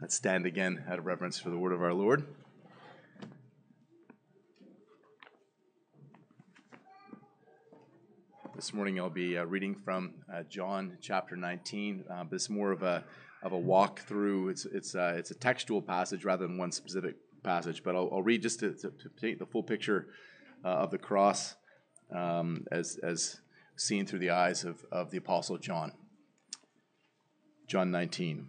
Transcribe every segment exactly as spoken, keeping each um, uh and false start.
Let's stand again out of reverence for the word of our Lord. This morning I'll be uh, reading from uh, John chapter nineteen. Uh, but it's more of a of a walk through. It's it's uh, it's a textual passage rather than one specific passage. But I'll, I'll read just to, to, to paint the full picture uh, of the cross um, as as seen through the eyes of of the Apostle John. John nineteen.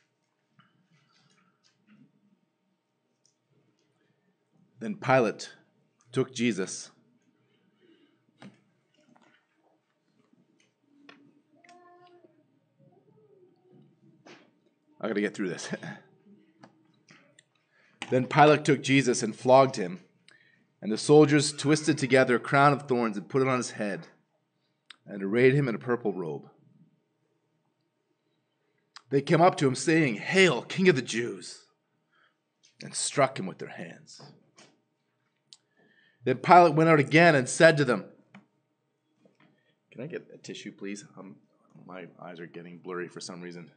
Then Pilate took Jesus I got to get through this. Then Pilate took Jesus and flogged him, and the soldiers twisted together a crown of thorns and put it on his head, and arrayed him in a purple robe. They came up to him, saying, "Hail, King of the Jews!" and struck him with their hands. Then Pilate went out again and said to them, "Can I get a tissue, please? Um, my eyes are getting blurry for some reason."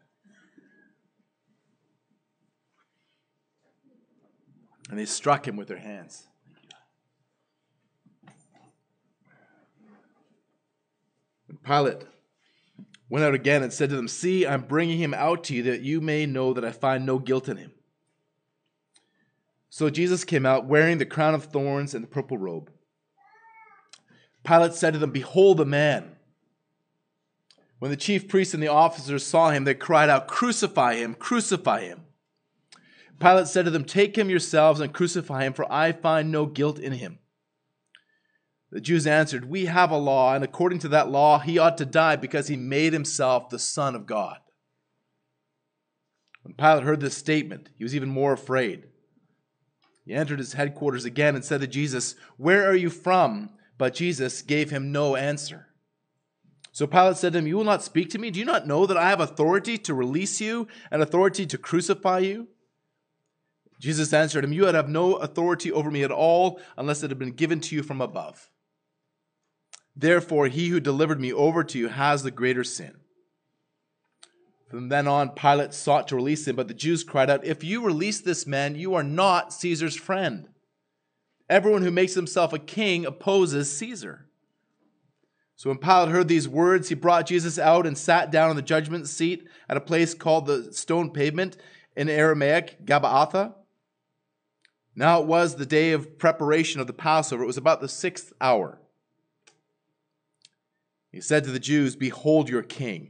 And they struck him with their hands. And Pilate went out again and said to them, "See, I'm bringing him out to you that you may know that I find no guilt in him." So Jesus came out wearing the crown of thorns and the purple robe. Pilate said to them, "Behold the man." When the chief priests and the officers saw him, they cried out, "Crucify him, crucify him." Pilate said to them, "Take him yourselves and crucify him, for I find no guilt in him." The Jews answered, "We have a law, and according to that law he ought to die because he made himself the Son of God." When Pilate heard this statement, he was even more afraid. He entered his headquarters again and said to Jesus, "Where are you from?" But Jesus gave him no answer. So Pilate said to him, "You will not speak to me? Do you not know that I have authority to release you and authority to crucify you?" Jesus answered him, "You have no authority over me at all unless it had been given to you from above. Therefore, he who delivered me over to you has the greater sin." From then on, Pilate sought to release him, but the Jews cried out, "If you release this man, you are not Caesar's friend. Everyone who makes himself a king opposes Caesar." So when Pilate heard these words, he brought Jesus out and sat down on the judgment seat at a place called the Stone Pavement, in Aramaic, Gabbatha. Now it was the day of preparation of the Passover. It was about the sixth hour. He said to the Jews, "Behold your king."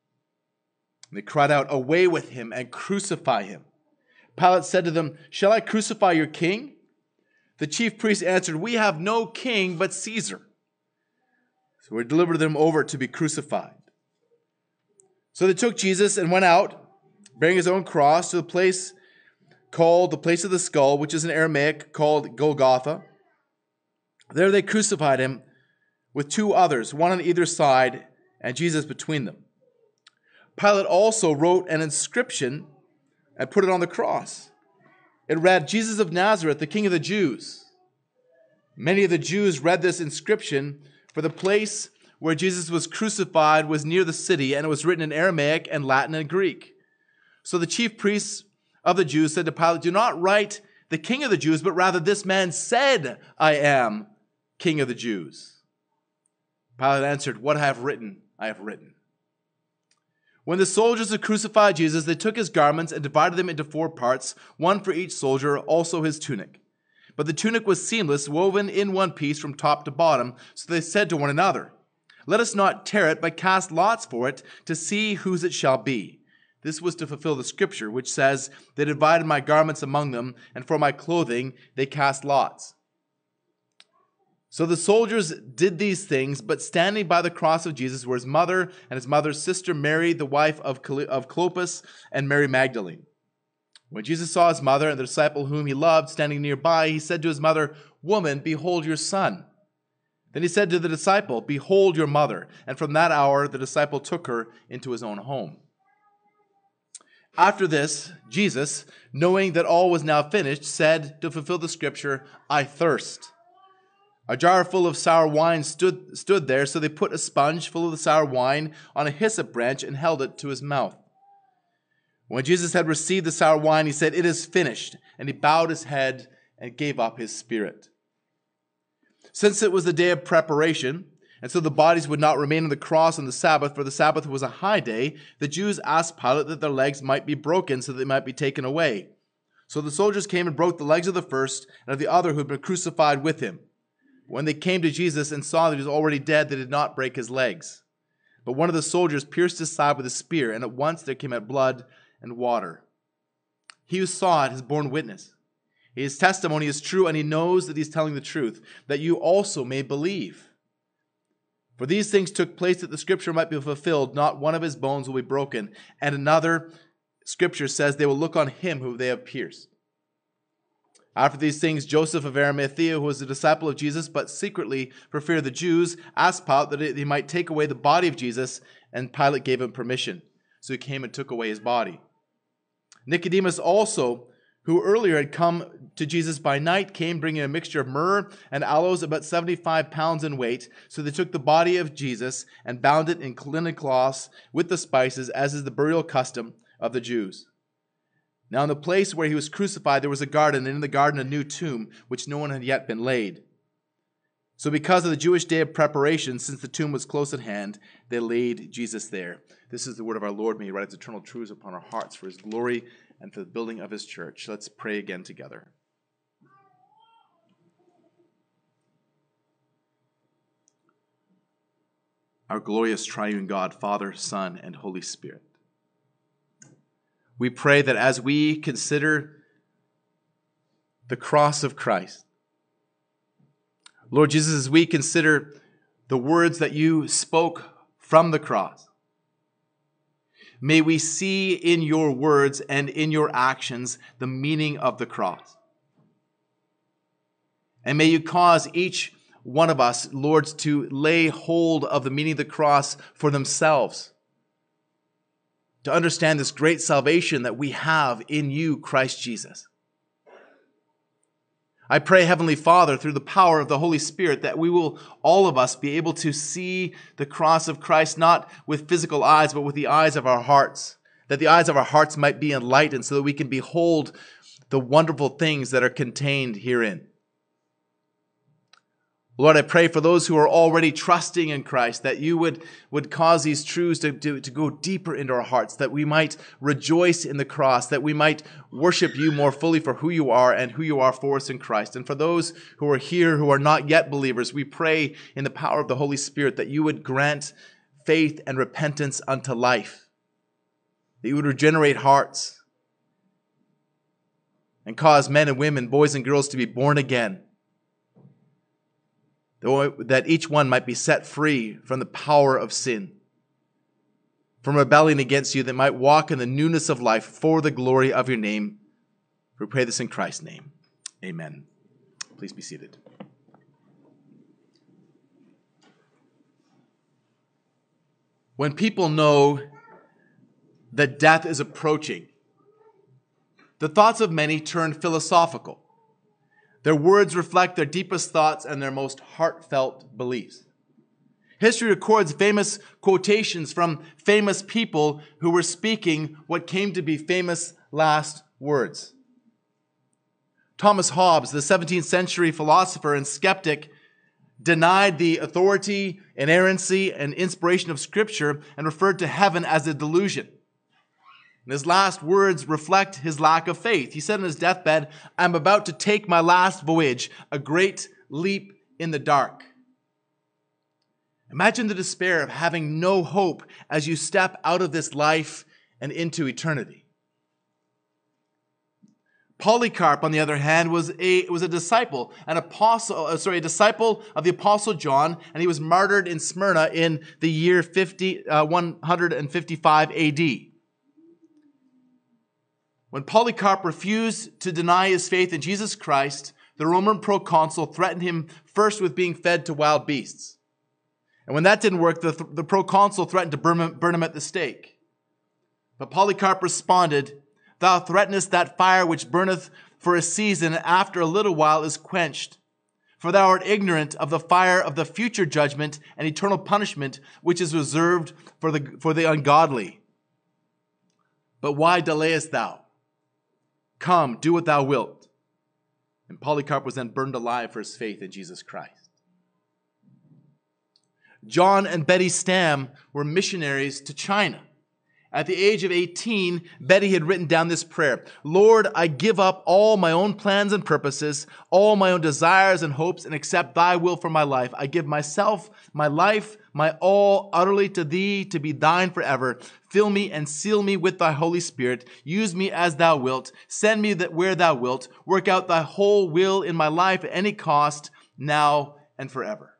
And they cried out, "Away with him and crucify him." Pilate said to them, "Shall I crucify your king?" The chief priests answered, "We have no king but Caesar." So we delivered them over to be crucified. So they took Jesus and went out, bearing his own cross, to the place called the place of the skull, which is in Aramaic called Golgotha. There they crucified him with two others, one on either side, and Jesus between them. Pilate also wrote an inscription and put it on the cross. It read, "Jesus of Nazareth, the King of the Jews." Many of the Jews read this inscription, for the place where Jesus was crucified was near the city, and it was written in Aramaic and Latin and Greek. So the chief priests of the Jews said to Pilate, "Do not write the King of the Jews, but rather this man said, 'I am King of the Jews.'" Pilate answered, "What I have written, I have written." When the soldiers had crucified Jesus, they took his garments and divided them into four parts, one for each soldier, also his tunic. But the tunic was seamless, woven in one piece from top to bottom. So they said to one another, "Let us not tear it, but cast lots for it to see whose it shall be." This was to fulfill the scripture, which says, "They divided my garments among them, and for my clothing they cast lots." So the soldiers did these things, but standing by the cross of Jesus were his mother and his mother's sister Mary, the wife of Clopas, and Mary Magdalene. When Jesus saw his mother and the disciple whom he loved standing nearby, he said to his mother, "Woman, behold your son." Then he said to the disciple, "Behold your mother." And from that hour the disciple took her into his own home. After this, Jesus, knowing that all was now finished, said to fulfill the scripture, "I thirst." A jar full of sour wine stood, stood there, so they put a sponge full of the sour wine on a hyssop branch and held it to his mouth. When Jesus had received the sour wine, he said, "It is finished." And he bowed his head and gave up his spirit. Since it was the day of preparation, and so the bodies would not remain on the cross on the Sabbath, for the Sabbath was a high day, the Jews asked Pilate that their legs might be broken so that they might be taken away. So the soldiers came and broke the legs of the first and of the other who had been crucified with him. When they came to Jesus and saw that he was already dead, they did not break his legs. But one of the soldiers pierced his side with a spear, and at once there came out blood and water. He who saw it has borne witness. His testimony is true, and he knows that he is telling the truth, that you also may believe. For these things took place that the scripture might be fulfilled, not one of his bones will be broken. And another scripture says they will look on him whom they have pierced. After these things, Joseph of Arimathea, who was a disciple of Jesus, but secretly for fear of the Jews, asked Pilate that he might take away the body of Jesus, and Pilate gave him permission. So he came and took away his body. Nicodemus also, who earlier had come to Jesus by night, came bringing a mixture of myrrh and aloes, about seventy-five pounds in weight. So they took the body of Jesus and bound it in linen cloths with the spices, as is the burial custom of the Jews. Now in the place where he was crucified there was a garden, and in the garden a new tomb, which no one had yet been laid. So because of the Jewish day of preparation, since the tomb was close at hand, they laid Jesus there. This is the word of our Lord. May he write his eternal truths upon our hearts for his glory and for the building of his church. Let's pray again together. Our glorious triune God, Father, Son, and Holy Spirit, we pray that as we consider the cross of Christ, Lord Jesus, as we consider the words that you spoke from the cross, may we see in your words and in your actions the meaning of the cross. And may you cause each one of us, Lord, to lay hold of the meaning of the cross for themselves, to understand this great salvation that we have in you, Christ Jesus. I pray, Heavenly Father, through the power of the Holy Spirit, that we will, all of us, be able to see the cross of Christ, not with physical eyes, but with the eyes of our hearts, that the eyes of our hearts might be enlightened so that we can behold the wonderful things that are contained herein. Lord, I pray for those who are already trusting in Christ, that you would, would cause these truths to, to, to go deeper into our hearts, that we might rejoice in the cross, that we might worship you more fully for who you are and who you are for us in Christ. And for those who are here who are not yet believers, we pray in the power of the Holy Spirit that you would grant faith and repentance unto life, that you would regenerate hearts and cause men and women, boys and girls to be born again, that each one might be set free from the power of sin, from rebelling against you, that might walk in the newness of life for the glory of your name. We pray this in Christ's name. Amen. Please be seated. When people know that death is approaching, the thoughts of many turn philosophical. Their words reflect their deepest thoughts and their most heartfelt beliefs. History records famous quotations from famous people who were speaking what came to be famous last words. Thomas Hobbes, the seventeenth century philosopher and skeptic, denied the authority, inerrancy, and inspiration of Scripture and referred to heaven as a delusion. And his last words reflect his lack of faith. He said on his deathbed, "I'm about to take my last voyage, a great leap in the dark." Imagine the despair of having no hope as you step out of this life and into eternity. Polycarp, on the other hand, was a was a disciple, an apostle, uh, sorry, a disciple of the Apostle John, and he was martyred in Smyrna in the year fifty, uh, one fifty-five A D. When Polycarp refused to deny his faith in Jesus Christ, the Roman proconsul threatened him first with being fed to wild beasts. And when that didn't work, the, the proconsul threatened to burn him, burn him at the stake. But Polycarp responded, "Thou threatenest that fire which burneth for a season, and after a little while is quenched. For thou art ignorant of the fire of the future judgment and eternal punishment, which is reserved for the, for the ungodly." But why delayest thou? Come, do what thou wilt. And Polycarp was then burned alive for his faith in Jesus Christ. John and Betty Stam were missionaries to China. At the age of eighteen, Betty had written down this prayer: Lord, I give up all my own plans and purposes, all my own desires and hopes, and accept thy will for my life. I give myself, my life, my all utterly to thee, to be thine forever. Fill me and seal me with thy Holy Spirit. Use me as thou wilt. Send me that where thou wilt. Work out thy whole will in my life at any cost, now and forever.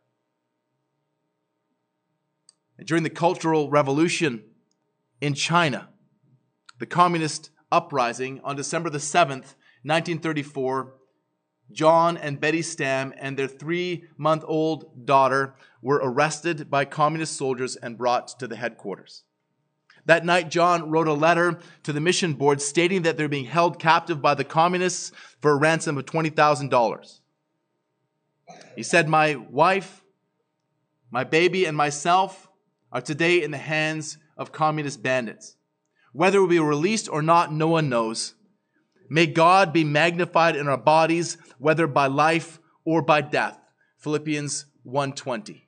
And during the Cultural Revolution in China, the Communist uprising on December the seventh, nineteen thirty-four, John and Betty Stam and their three-month-old daughter were arrested by communist soldiers and brought to the headquarters. That night, John wrote a letter to the mission board stating that they're being held captive by the communists for a ransom of twenty thousand dollars. He said, my wife, my baby, and myself are today in the hands of communist bandits. Whether we'll be released or not, no one knows. May God be magnified in our bodies, whether by life or by death. Philippians one twenty.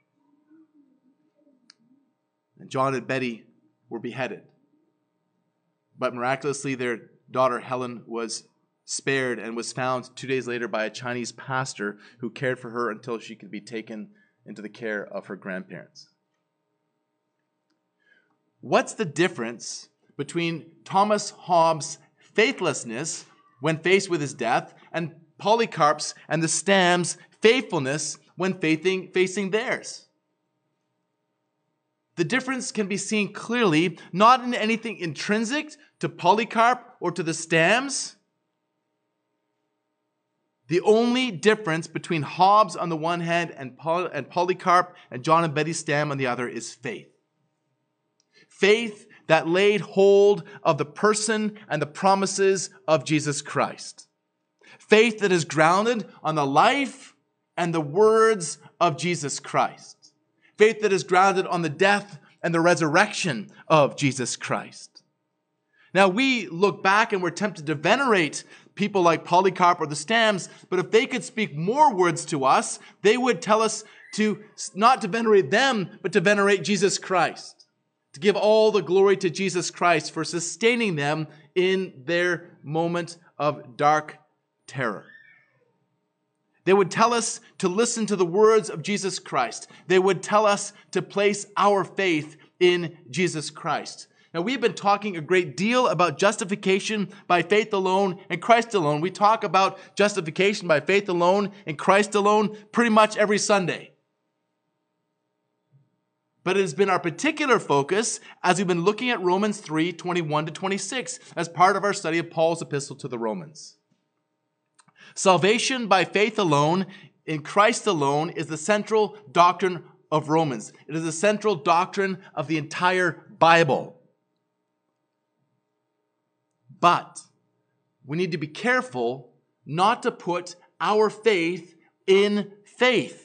And John and Betty were beheaded. But miraculously, their daughter Helen was spared and was found two days later by a Chinese pastor who cared for her until she could be taken into the care of her grandparents. What's the difference between Thomas Hobbes' faithlessness when faced with his death and Polycarp's and the Stams' faithfulness when facing, facing theirs? The difference can be seen clearly, not in anything intrinsic to Polycarp or to the Stams. The only difference between Hobbes on the one hand and, Poly- and Polycarp and John and Betty Stam on the other is faith. Faith that laid hold of the person and the promises of Jesus Christ. Faith that is grounded on the life and the words of Jesus Christ. Faith that is grounded on the death and the resurrection of Jesus Christ. Now we look back and we're tempted to venerate people like Polycarp or the Stams, but if they could speak more words to us, they would tell us to not to venerate them, but to venerate Jesus Christ. To give all the glory to Jesus Christ for sustaining them in their moment of dark terror. They would tell us to listen to the words of Jesus Christ. They would tell us to place our faith in Jesus Christ. Now, we've been talking a great deal about justification by faith alone and Christ alone. We talk about justification by faith alone and Christ alone pretty much every Sunday. But it has been our particular focus as we've been looking at Romans three, twenty-one to twenty-six as part of our study of Paul's epistle to the Romans. Salvation by faith alone in Christ alone is the central doctrine of Romans. It is the central doctrine of the entire Bible. But we need to be careful not to put our faith in faith.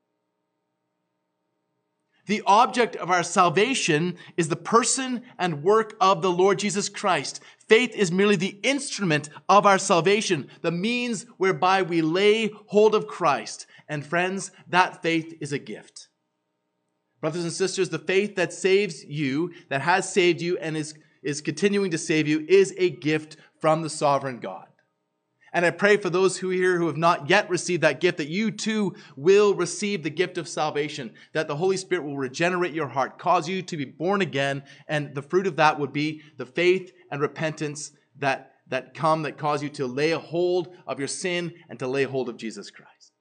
The object of our salvation is the person and work of the Lord Jesus Christ. Faith is merely the instrument of our salvation, the means whereby we lay hold of Christ. And friends, that faith is a gift. Brothers and sisters, the faith that saves you, that has saved you and is, is continuing to save you, is a gift from the sovereign God. And I pray for those who here who have not yet received that gift, that you too will receive the gift of salvation, that the Holy Spirit will regenerate your heart, cause you to be born again, and the fruit of that would be the faith and repentance that, that come, that cause you to lay a hold of your sin and to lay hold of Jesus Christ.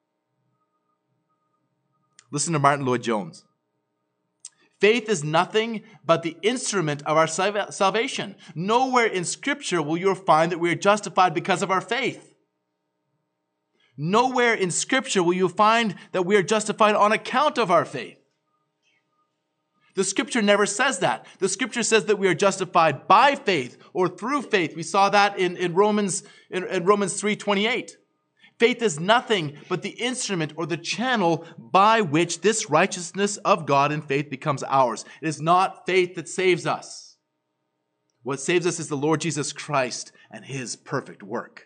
Listen to Martin Lloyd-Jones. Faith is nothing but the instrument of our salvation. Nowhere in Scripture will you find that we are justified because of our faith. Nowhere in Scripture will you find that we are justified on account of our faith. The Scripture never says that. The Scripture says that we are justified by faith or through faith. We saw that in, in Romans in, in Romans three twenty-eight. Faith is nothing but the instrument or the channel by which this righteousness of God in faith becomes ours. It is not faith that saves us. What saves us is the Lord Jesus Christ and his perfect work.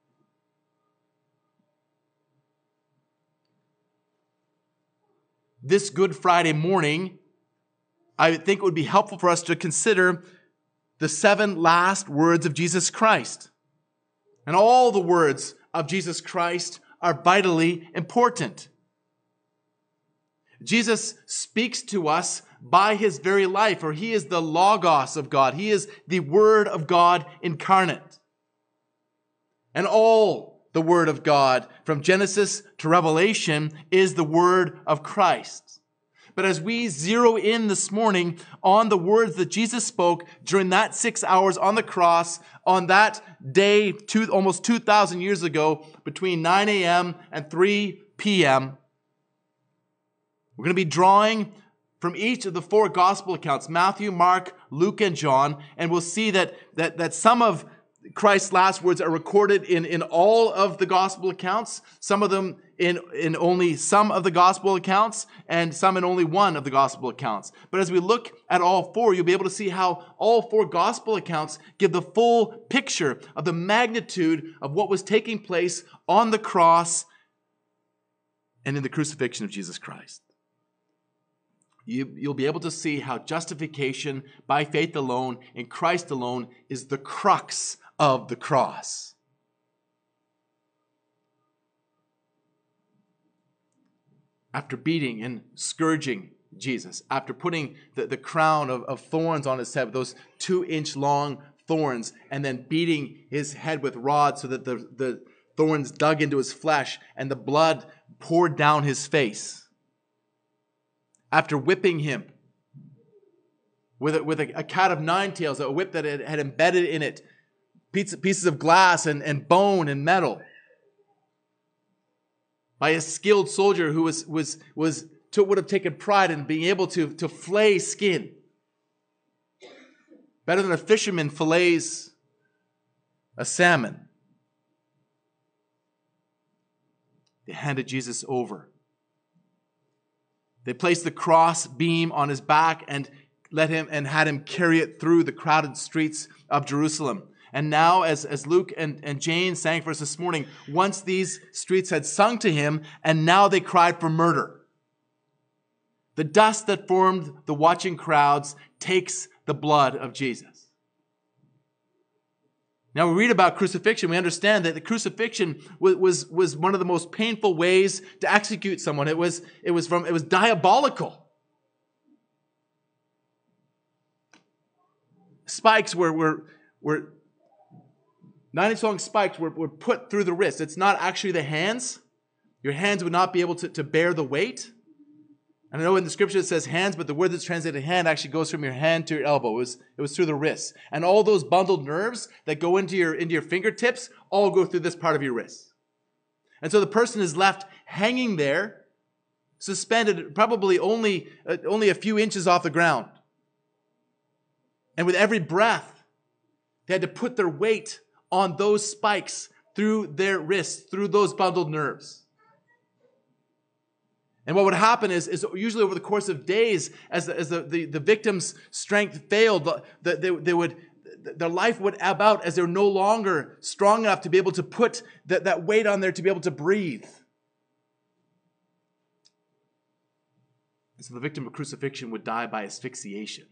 This Good Friday morning, I think it would be helpful for us to consider the seven last words of Jesus Christ. And all the words of Jesus Christ are vitally important. Jesus speaks to us by his very life, for he is the Logos of God. He is the Word of God incarnate. And all the Word of God, from Genesis to Revelation, is the Word of Christ. But as we zero in this morning on the words that Jesus spoke during that six hours on the cross, on that day two, almost two thousand years ago, between nine a.m. and three p.m., we're going to be drawing from each of the four gospel accounts, Matthew, Mark, Luke, and John, and we'll see that, that, that some of Christ's last words are recorded in, in all of the gospel accounts, some of them in, in only some of the gospel accounts, and some in only one of the gospel accounts. But as we look at all four, you'll be able to see how all four gospel accounts give the full picture of the magnitude of what was taking place on the cross and in the crucifixion of Jesus Christ. You, you'll be able to see how justification by faith alone in Christ alone is the crux of the cross. After beating and scourging Jesus, after putting the, the crown of, of thorns on his head, those two-inch long thorns, and then beating his head with rods so that the, the thorns dug into his flesh and the blood poured down his face. After whipping him with a, with a, a cat of nine tails, a whip that had, had embedded in it pieces, pieces of glass and, and bone and metal, by a skilled soldier who was, was, was to, would have taken pride in being able to, to flay skin. Better than a fisherman fillets a salmon. They handed Jesus over. They placed the cross beam on his back and let him and had him carry it through the crowded streets of Jerusalem. And now, as, as Luke and, and Jane sang for us this morning, once these streets had sung to him, and now they cried for murder. The dust that formed the watching crowds takes the blood of Jesus. Now we read about crucifixion, we understand that the crucifixion was, was, was one of the most painful ways to execute someone. It was, it was from, it was diabolical. Spikes were, were, were nine-inch long spikes were, were put through the wrist. It's not actually the hands. Your hands would not be able to, to bear the weight. And I know in the scripture it says hands, but the word that's translated hand actually goes from your hand to your elbow. It was, it was through the wrist. And all those bundled nerves that go into your, into your fingertips all go through this part of your wrist. And so the person is left hanging there, suspended probably only, uh, only a few inches off the ground. And with every breath, they had to put their weight on those spikes through their wrists, through those bundled nerves. And what would happen is, is usually over the course of days, as the, as the, the, the victim's strength failed, the, the, they, they would, their life would ebb out as they're no longer strong enough to be able to put that, that weight on there to be able to breathe. And so the victim of crucifixion would die by asphyxiation.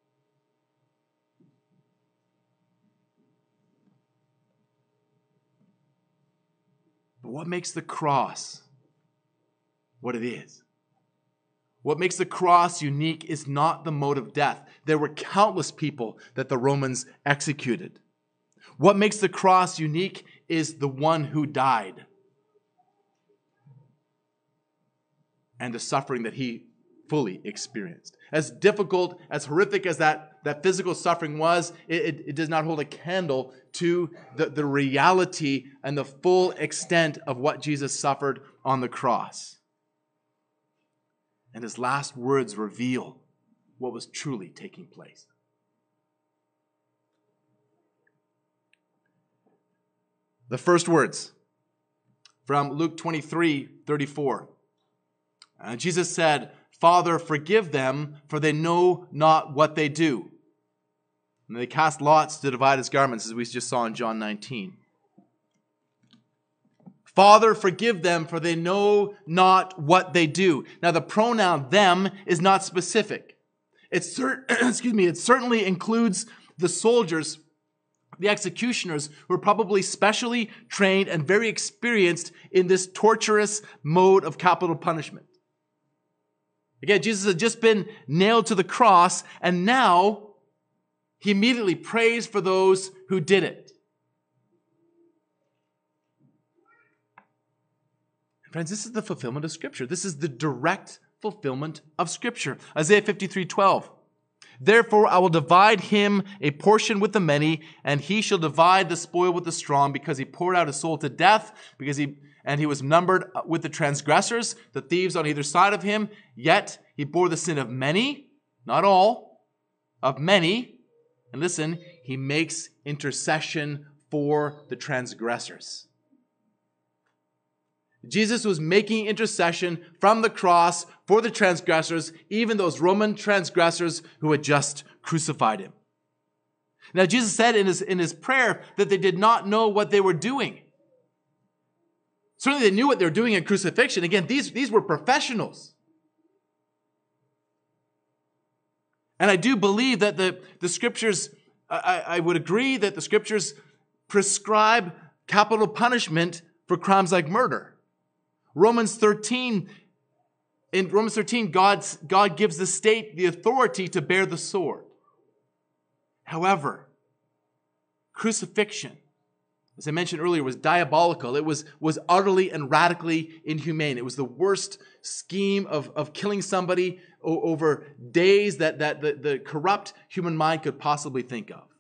But what makes the cross what it is? What makes the cross unique is not the mode of death. There were countless people that the Romans executed. What makes the cross unique is the one who died and the suffering that he fully experienced. As difficult, as horrific as that, that physical suffering was, it, it, it does not hold a candle to the, the reality and the full extent of what Jesus suffered on the cross. And his last words reveal what was truly taking place. The first words from Luke twenty-three thirty-four. Uh, Jesus said, "Father, forgive them, for they know not what they do." And they cast lots to divide his garments, as we just saw in John nineteen. Father, forgive them, for they know not what they do. Now, the pronoun them is not specific. It's cer- excuse me, it certainly includes the soldiers, the executioners, who are probably specially trained and very experienced in this torturous mode of capital punishment. Again, Jesus had just been nailed to the cross, and now he immediately prays for those who did it. Friends, this is the fulfillment of Scripture. This is the direct fulfillment of Scripture. Isaiah fifty-three twelve. Therefore, I will divide him a portion with the many, and he shall divide the spoil with the strong, because he poured out his soul to death, because he and he was numbered with the transgressors, the thieves on either side of him. Yet he bore the sin of many, not all, of many. And listen, he makes intercession for the transgressors. Jesus was making intercession from the cross for the transgressors, even those Roman transgressors who had just crucified him. Now, Jesus said in his, in his prayer that they did not know what they were doing. Certainly they knew what they were doing in crucifixion. Again, these, these were professionals. And I do believe that the, the scriptures, I, I would agree that the scriptures prescribe capital punishment for crimes like murder. Romans thirteen, in Romans thirteen, God's, God gives the state the authority to bear the sword. However, crucifixion, as I mentioned earlier, was diabolical. It was, was utterly and radically inhumane. It was the worst scheme of, of killing somebody o- over days that, that the, the corrupt human mind could possibly think of.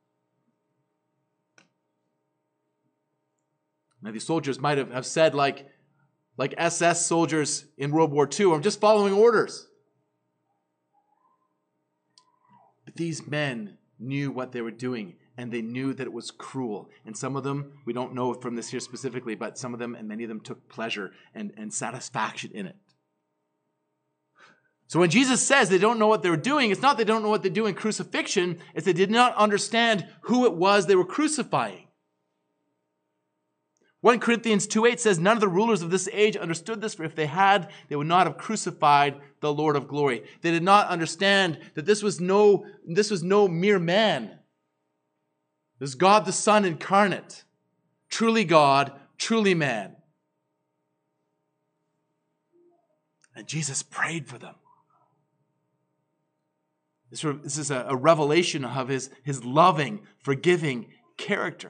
Now, these soldiers might have, have said, like, like S S soldiers in World War Two, I'm just following orders. But these men knew what they were doing, and they knew that it was cruel. And some of them, we don't know from this here specifically, but some of them and many of them took pleasure and, and satisfaction in it. So when Jesus says they don't know what they were doing, it's not they don't know what they do in crucifixion, it's they did not understand who it was they were crucifying. First Corinthians two eight says, none of the rulers of this age understood this, for if they had, they would not have crucified the Lord of glory. They did not understand that this was no, this was no mere man. This is God the Son incarnate, truly God, truly man. And Jesus prayed for them. This, this is a, a revelation of his, his loving, forgiving character.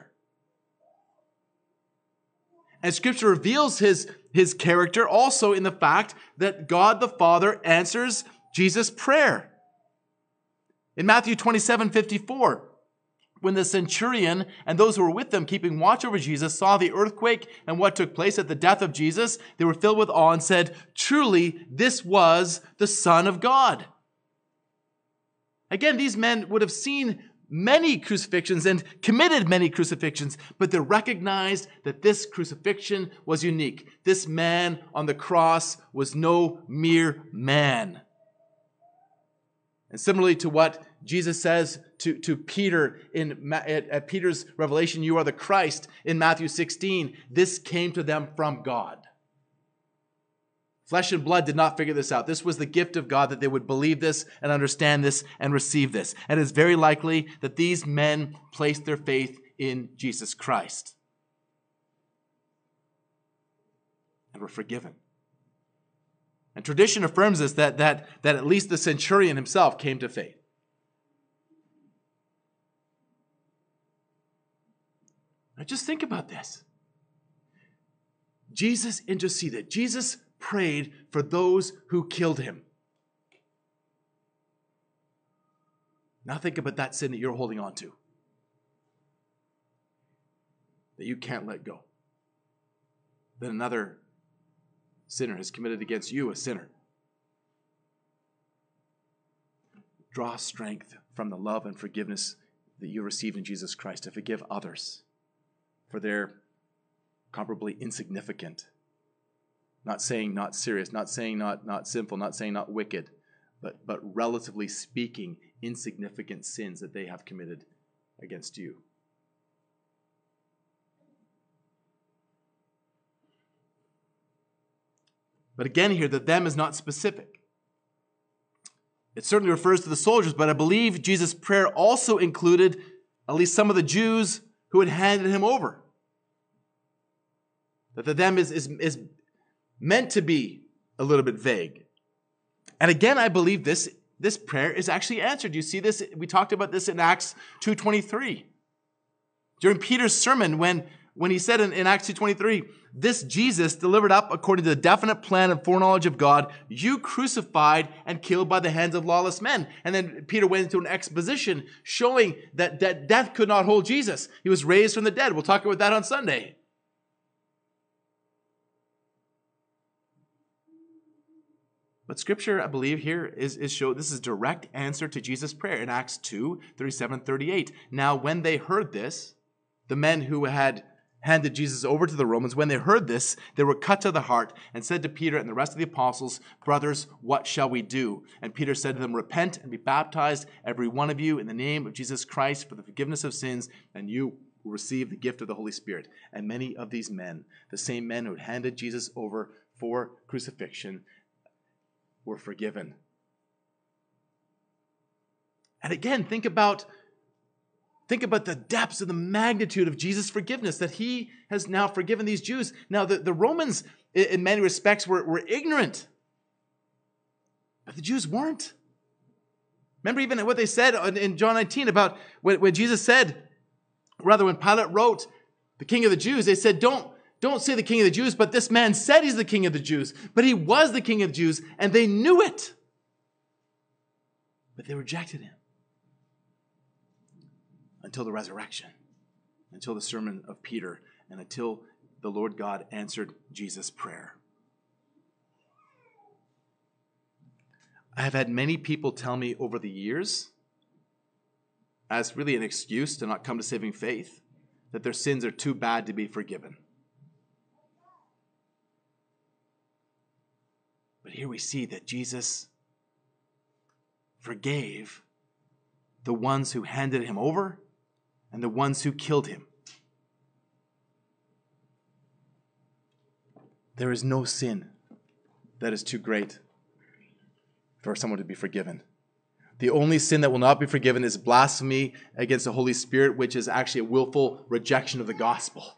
And Scripture reveals his, his character also in the fact that God the Father answers Jesus' prayer. In Matthew twenty-seven fifty-four, when the centurion and those who were with them keeping watch over Jesus saw the earthquake and what took place at the death of Jesus, they were filled with awe and said, truly, this was the Son of God. Again, these men would have seen many crucifixions and committed many crucifixions, but they recognized that this crucifixion was unique. This man on the cross was no mere man. And similarly to what Jesus says to, to Peter in at, at Peter's revelation, you are the Christ, in Matthew sixteen, this came to them from God. Flesh and blood did not figure this out. This was the gift of God that they would believe this and understand this and receive this. And it's very likely that these men placed their faith in Jesus Christ and were forgiven. And tradition affirms this, that, that, that at least the centurion himself came to faith. Now just think about this. Jesus interceded. Jesus prayed for those who killed him. Now think about that sin that you're holding on to, that you can't let go, that another sinner has committed against you, a sinner. Draw strength from the love and forgiveness that you received in Jesus Christ to forgive others for their comparably insignificant, not saying not serious, not saying not, not sinful, not saying not wicked, but, but relatively speaking, insignificant sins that they have committed against you. But again here, the them is not specific. It certainly refers to the soldiers, but I believe Jesus' prayer also included at least some of the Jews who had handed him over. That the them is, is, is meant to be a little bit vague. And again, I believe this, this prayer is actually answered. You see this, we talked about this in Acts two twenty-three. During Peter's sermon, when, when he said in, in Acts two twenty-three, this Jesus delivered up according to the definite plan and foreknowledge of God, you crucified and killed by the hands of lawless men. And then Peter went into an exposition showing that, that death could not hold Jesus. He was raised from the dead. We'll talk about that on Sunday. But Scripture, I believe, here is, is show this is direct answer to Jesus' prayer in Acts two, thirty-seven, thirty-eight. Now, when they heard this, the men who had handed Jesus over to the Romans, when they heard this, they were cut to the heart and said to Peter and the rest of the apostles, brothers, what shall we do? And Peter said to them, repent and be baptized, every one of you, in the name of Jesus Christ for the forgiveness of sins, and you will receive the gift of the Holy Spirit. And many of these men, the same men who had handed Jesus over for crucifixion, were forgiven. And again, think about, think about the depths and the magnitude of Jesus' forgiveness, that he has now forgiven these Jews. Now, the, the Romans, in many respects, were, were ignorant. But the Jews weren't. Remember even what they said in John nineteen about when, when Jesus said, rather when Pilate wrote, the King of the Jews, they said, don't, Don't say the King of the Jews, but this man said he's the King of the Jews. But he was the King of the Jews, and they knew it. But they rejected him until the resurrection, until the sermon of Peter, and until the Lord God answered Jesus' prayer. I have had many people tell me over the years, as really an excuse to not come to saving faith, that their sins are too bad to be forgiven. But here we see that Jesus forgave the ones who handed him over and the ones who killed him. There is no sin that is too great for someone to be forgiven. The only sin that will not be forgiven is blasphemy against the Holy Spirit, which is actually a willful rejection of the gospel.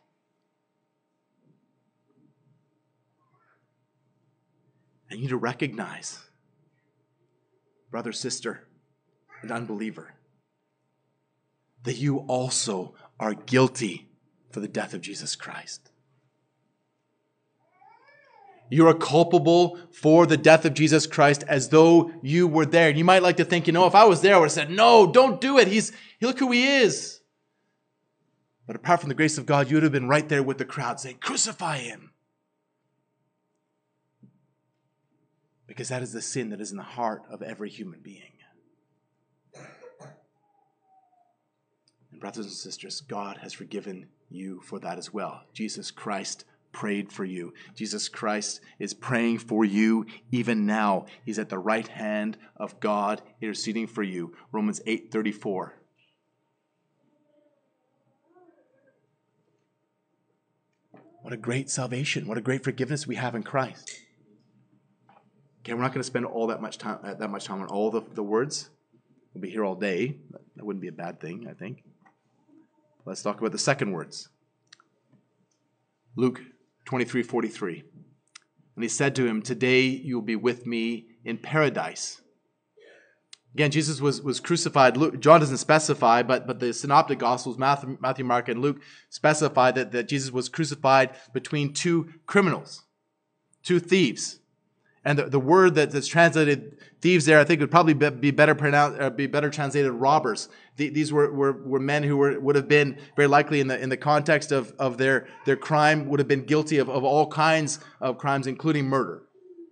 And you need to recognize, brother, sister, and unbeliever, that you also are guilty for the death of Jesus Christ. You are culpable for the death of Jesus Christ as though you were there. And you might like to think, you know, if I was there, I would have said, no, don't do it. He's, look who he is. But apart from the grace of God, you would have been right there with the crowd saying, crucify him. Because that is the sin that is in the heart of every human being. And brothers and sisters, God has forgiven you for that as well. Jesus Christ prayed for you. Jesus Christ is praying for you even now. He's at the right hand of God interceding for you. Romans eight thirty-four. What a great salvation. What a great forgiveness we have in Christ. Okay, we're not going to spend all that much time that much time on all the, the words. We'll be here all day. That wouldn't be a bad thing, I think. Let's talk about the second words. Luke twenty-three forty-three. And he said to him, today you will be with me in paradise. Again, Jesus was, was crucified. Luke, John doesn't specify, but, but the synoptic gospels, Matthew, Matthew, Mark, and Luke, specify that, that Jesus was crucified between two criminals, two thieves. And the, the word that, that's translated thieves there, I think would probably be better pronounced, uh, be better translated robbers. The, these were, were, were men who were, would have been very likely in the in the context of, of their, their crime, would have been guilty of, of all kinds of crimes, including murder.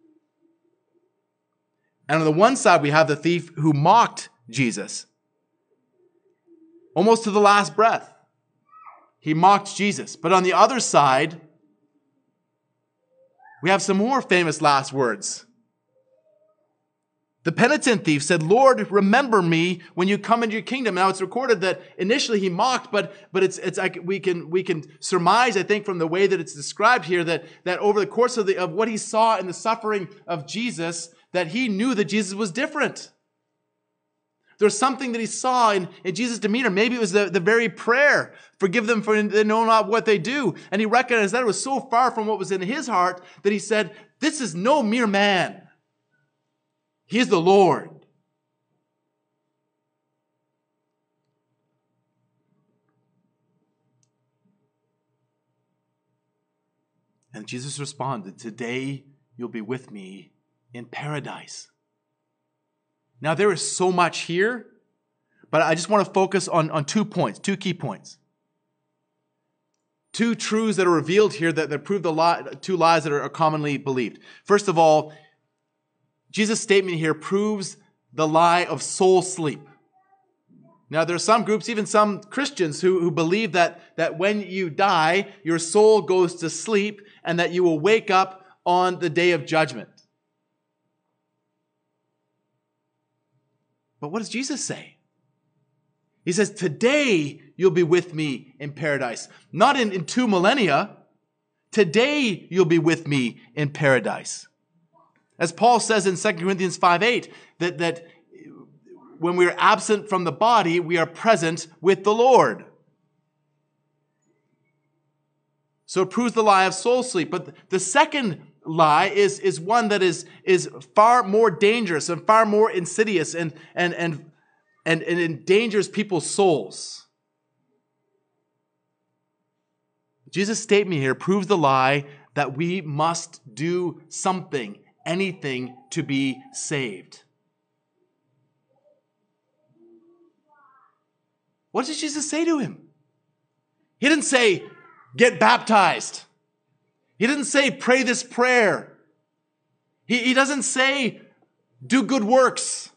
And on the one side, we have the thief who mocked Jesus. Almost to the last breath. He mocked Jesus. But on the other side, we have some more famous last words. The penitent thief said, Lord, remember me when you come into your kingdom. Now it's recorded that initially he mocked, but but it's it's like we can we can surmise, I think, from the way that it's described here, that, that over the course of the of what he saw in the suffering of Jesus, that he knew that Jesus was different. There's something that he saw in, in Jesus' demeanor. Maybe it was the, the very prayer, forgive them for they know not what they do. And he recognized that it was so far from what was in his heart that he said, this is no mere man. He is the Lord. And Jesus responded, today you'll be with me in paradise. Now there is so much here, but I just want to focus on, on two points, two key points. Two truths that are revealed here that, that prove the lie, two lies that are, are commonly believed. First of all, Jesus' statement here proves the lie of soul sleep. Now, there are some groups, even some Christians, who, who believe that, that when you die, your soul goes to sleep and that you will wake up on the day of judgment. But what does Jesus say? He says, today you'll be with me in paradise. Not in, in two millennia. Today you'll be with me in paradise. As Paul says in Second Corinthians five eight, that, that when we are absent from the body, we are present with the Lord. So it proves the lie of soul sleep. But the second lie is, is one that is, is far more dangerous and far more insidious and, and, and, and, and endangers people's souls. Jesus' statement here proves the lie that we must do something, anything to be saved. What did Jesus say to him? He didn't say, get baptized. He didn't say, pray this prayer. He, he doesn't say, do good works.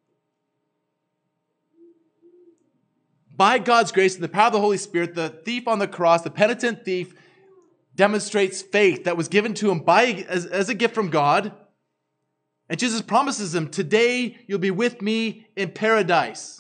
By God's grace and the power of the Holy Spirit, the thief on the cross, the penitent thief, demonstrates faith that was given to him by as, as a gift from God. And Jesus promises him, today you'll be with me in paradise.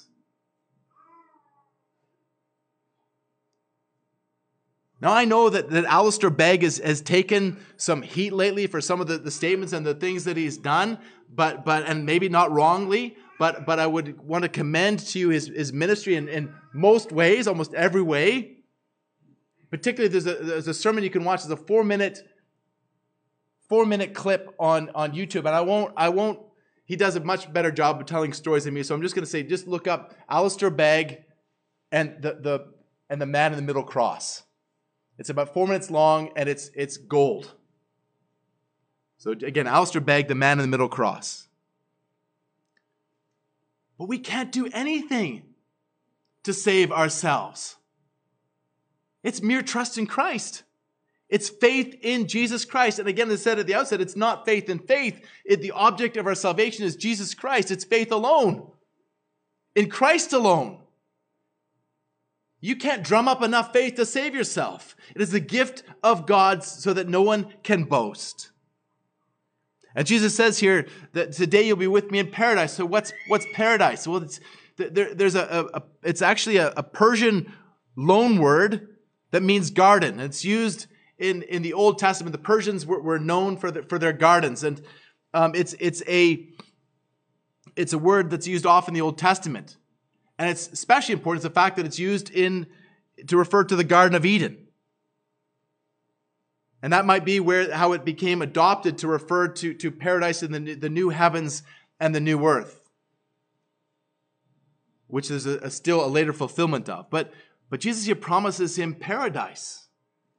Now, I know that, that Alistair Begg has, has taken some heat lately for some of the, the statements and the things that he's done, but but and maybe not wrongly, but but I would want to commend to you his, his ministry in, in most ways, almost every way. Particularly, there's a, there's a sermon you can watch. There's a four-minute four-minute clip on, on YouTube, and I won't I won't. He does a much better job of telling stories than me, so I'm just going to say, just look up Alistair Begg and the the and the Man in the Middle Cross. It's about four minutes long, and it's it's gold. So again, Alistair Begg, the Man in the Middle Cross. But we can't do anything to save ourselves. It's mere trust in Christ. It's faith in Jesus Christ. And again, as I said at the outset, it's not faith in faith. It, the object of our salvation is Jesus Christ. It's faith alone. In Christ alone. You can't drum up enough faith to save yourself. It is the gift of God so that no one can boast. And Jesus says here that today you'll be with me in paradise. So what's what's paradise? Well, it's there, there's a, a, a it's actually a, a Persian loan word that means garden. It's used in, in the Old Testament. The Persians were, were known for the, for their gardens, and um, it's it's a it's a word that's used often in the Old Testament. And it's especially important is the fact that it's used in to refer to the Garden of Eden. And that might be where how it became adopted to refer to, to paradise in the, the new heavens and the new earth, which is a, a still a later fulfillment of. But, but Jesus here promises him paradise.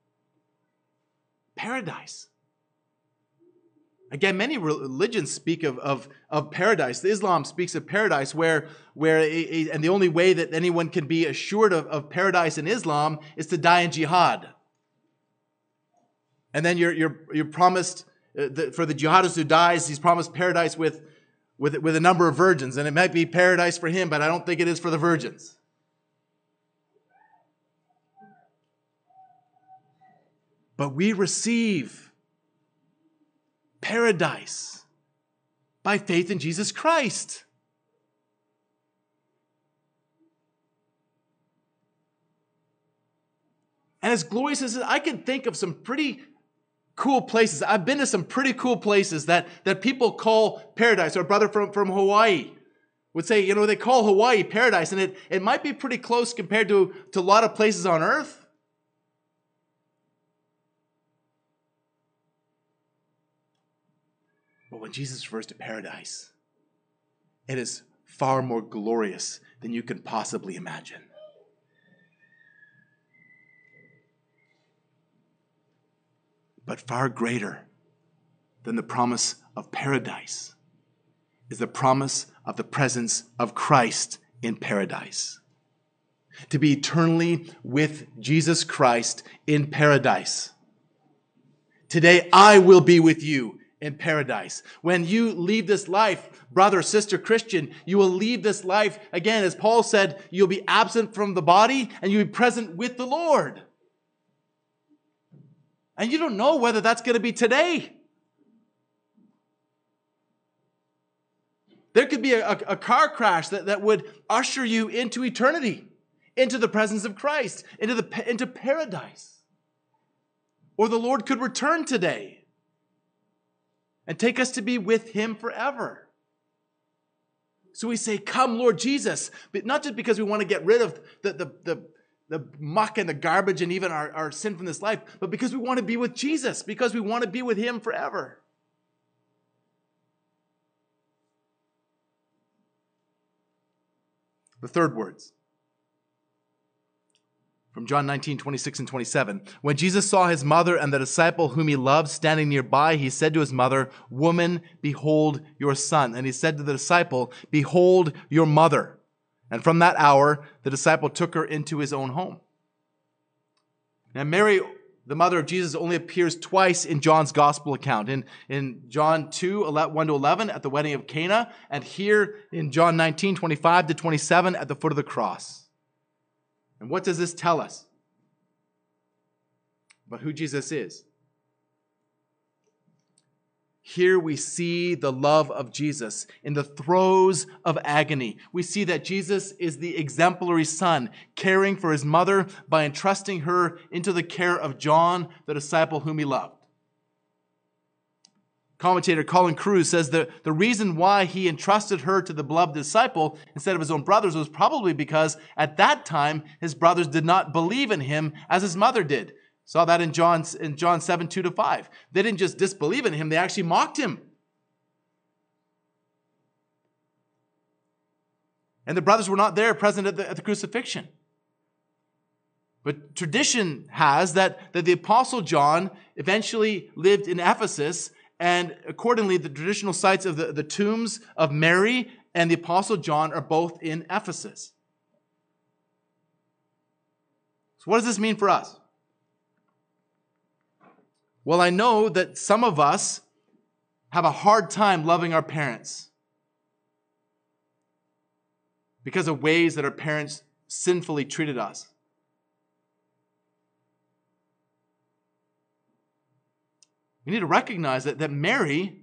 Paradise. Again, many religions speak of, of, of paradise. Islam speaks of paradise where, where a, a, and the only way that anyone can be assured of, of paradise in Islam is to die in jihad. And then you're, you're, you're promised, uh, the, for the jihadist who dies, he's promised paradise with, with, with a number of virgins. And it might be paradise for him, but I don't think it is for the virgins. But we receive paradise by faith in Jesus Christ. And as glorious as it is, I can think of some pretty cool places. I've been to some pretty cool places that, that people call paradise. Our brother from, from Hawaii would say, you know, they call Hawaii paradise, and it, it might be pretty close compared to, to a lot of places on earth. But when Jesus refers to paradise, it is far more glorious than you can possibly imagine. But far greater than the promise of paradise is the promise of the presence of Christ in paradise. To be eternally with Jesus Christ in paradise. Today I will be with you in paradise. When you leave this life, brother, sister, Christian, you will leave this life, again, as Paul said, you'll be absent from the body and you'll be present with the Lord. And you don't know whether that's going to be today. There could be a, a, a car crash that, that would usher you into eternity, into the presence of Christ, into, the, into paradise. Or the Lord could return today and take us to be with him forever. So we say, come, Lord Jesus, but not just because we want to get rid of the, the, the, the muck and the garbage and even our, our sin from this life, but because we want to be with Jesus, because we want to be with him forever. The third words from John nineteen, twenty-six and twenty-seven. When Jesus saw his mother and the disciple whom he loved standing nearby, he said to his mother, "Woman, behold your son." And he said to the disciple, "Behold your mother." And from that hour, the disciple took her into his own home. Now, Mary, the mother of Jesus, only appears twice in John's gospel account. In, in John two, one to eleven, at the wedding of Cana, and here in John nineteen, twenty-five to twenty-seven, at the foot of the cross. And what does this tell us about who Jesus is? Here we see the love of Jesus in the throes of agony. We see that Jesus is the exemplary son, caring for his mother by entrusting her into the care of John, the disciple whom he loved. Commentator Colin Cruz says that the reason why he entrusted her to the beloved disciple instead of his own brothers was probably because at that time his brothers did not believe in him as his mother did. Saw that in John, in John seven, two to five. They didn't just disbelieve in him, they actually mocked him. And the brothers were not there present at the, at the crucifixion. But tradition has that, that the Apostle John eventually lived in Ephesus, and accordingly the traditional sites of the, the tombs of Mary and the Apostle John are both in Ephesus. So what does this mean for us? Well, I know that some of us have a hard time loving our parents because of ways that our parents sinfully treated us. We need to recognize that, that Mary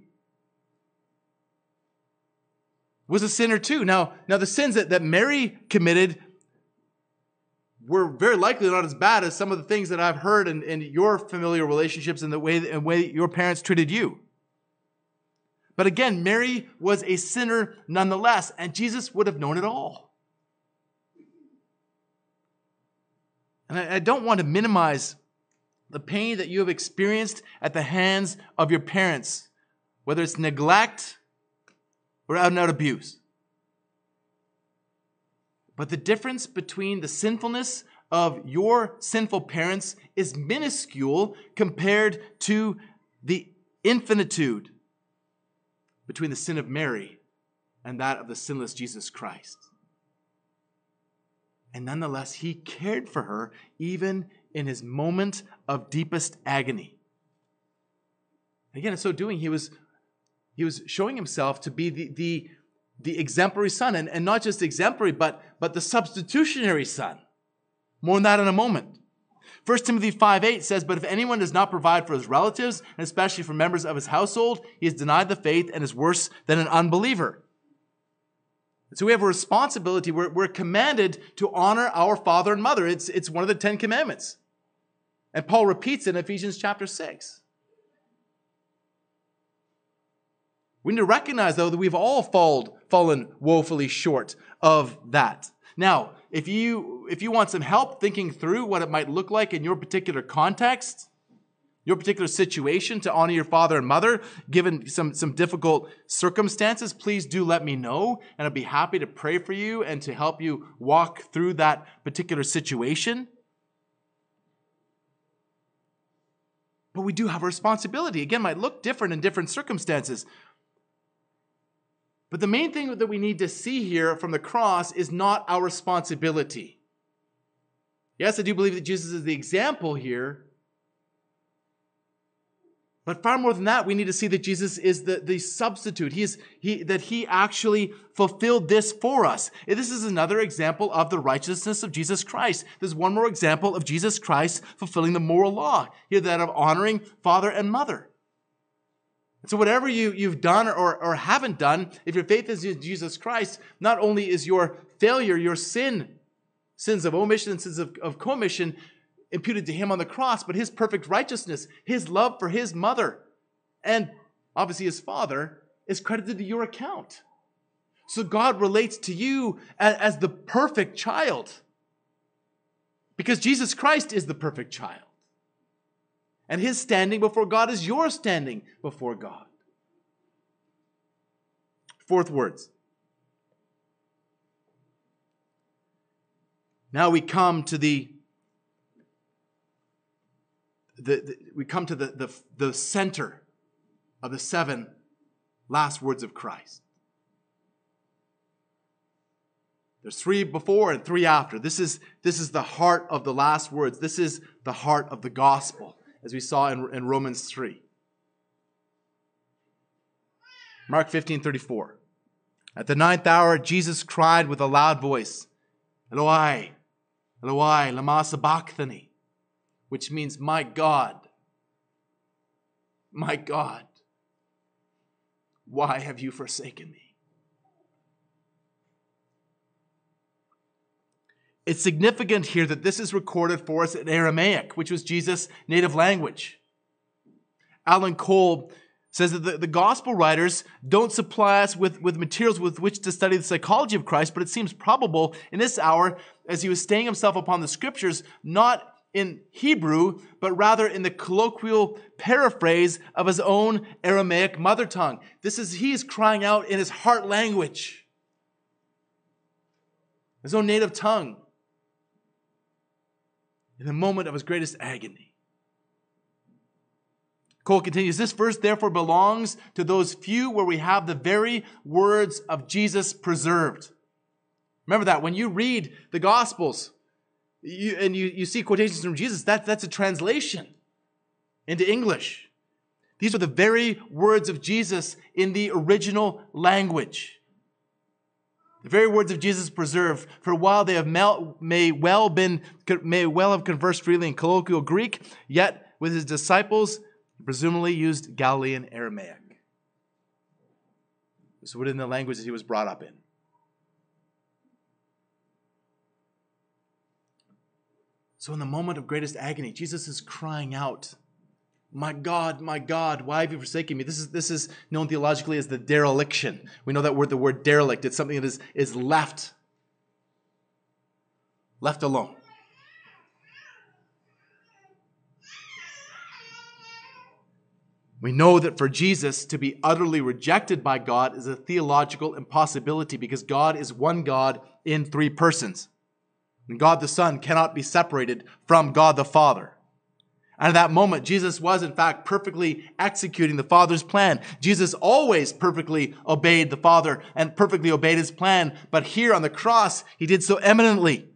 was a sinner too. Now, now the sins that, that Mary committed were very likely not as bad as some of the things that I've heard in, in your familiar relationships and the way, and way your parents treated you. But again, Mary was a sinner nonetheless, and Jesus would have known it all. And I, I don't want to minimize the pain that you have experienced at the hands of your parents, whether it's neglect or out and out abuse. But the difference between the sinfulness of your sinful parents is minuscule compared to the infinitude between the sin of Mary and that of the sinless Jesus Christ. And nonetheless, he cared for her even in his moment of deepest agony. Again, in so doing, he was, he was showing himself to be the, the The exemplary son, and, and not just exemplary, but, but the substitutionary son. More on that in a moment. First Timothy five eight says, but if anyone does not provide for his relatives, and especially for members of his household, he has denied the faith and is worse than an unbeliever. So we have a responsibility. We're, we're commanded to honor our father and mother. It's, it's one of the Ten Commandments. And Paul repeats it in Ephesians chapter six. We need to recognize, though, that we've all fallen, fallen woefully short of that. Now, if you, if you want some help thinking through what it might look like in your particular context, your particular situation to honor your father and mother, given some, some difficult circumstances, please do let me know, and I'd be happy to pray for you and to help you walk through that particular situation. But we do have a responsibility. Again, it might look different in different circumstances. But the main thing that we need to see here from the cross is not our responsibility. Yes, I do believe that Jesus is the example here. But far more than that, we need to see that Jesus is the, the substitute. He is, he, that he actually fulfilled this for us. This is another example of the righteousness of Jesus Christ. There's one more example of Jesus Christ fulfilling the moral law. Here, that of honoring father and mother. So whatever you, you've done or, or haven't done, if your faith is in Jesus Christ, not only is your failure, your sin, sins of omission and sins of, of commission, imputed to him on the cross, but his perfect righteousness, his love for his mother, and obviously his father, is credited to your account. So God relates to you as, as the perfect child, because Jesus Christ is the perfect child. And his standing before God is your standing before God. Fourth words. Now we come to the The, the, we come to the, the, the center of the seven last words of Christ. There's three before and three after. This is, this is the heart of the last words. This is the heart of the gospel, as we saw in, in Romans three. Mark fifteen thirty-four. At the ninth hour, Jesus cried with a loud voice, Eloi, Eloi, lama sabachthani, which means, my God, my God, why have you forsaken me? It's significant here that this is recorded for us in Aramaic, which was Jesus' native language. Alan Cole says that the, the gospel writers don't supply us with, with materials with which to study the psychology of Christ, but it seems probable in this hour, as he was staying himself upon the scriptures, not in Hebrew, but rather in the colloquial paraphrase of his own Aramaic mother tongue. This is, he is crying out in his heart language, his own native tongue, in the moment of his greatest agony. Cole continues, this verse therefore belongs to those few where we have the very words of Jesus preserved. Remember that when you read the Gospels, You, and you, you see quotations from Jesus, that, that's a translation into English. These are the very words of Jesus in the original language. The very words of Jesus preserved, for while they have mel, may, well been, may well have conversed freely in colloquial Greek, yet with his disciples, presumably used Galilean Aramaic. So within the language that he was brought up in. So in the moment of greatest agony, Jesus is crying out, my God, my God, why have you forsaken me? This is, this is known theologically as the dereliction. We know that word, the word derelict. It's something that is, is left, left alone. We know that for Jesus to be utterly rejected by God is a theological impossibility because God is one God in three persons. And God the Son cannot be separated from God the Father. And at that moment, Jesus was in fact perfectly executing the Father's plan. Jesus always perfectly obeyed the Father and perfectly obeyed his plan. But here on the cross, he did so eminently.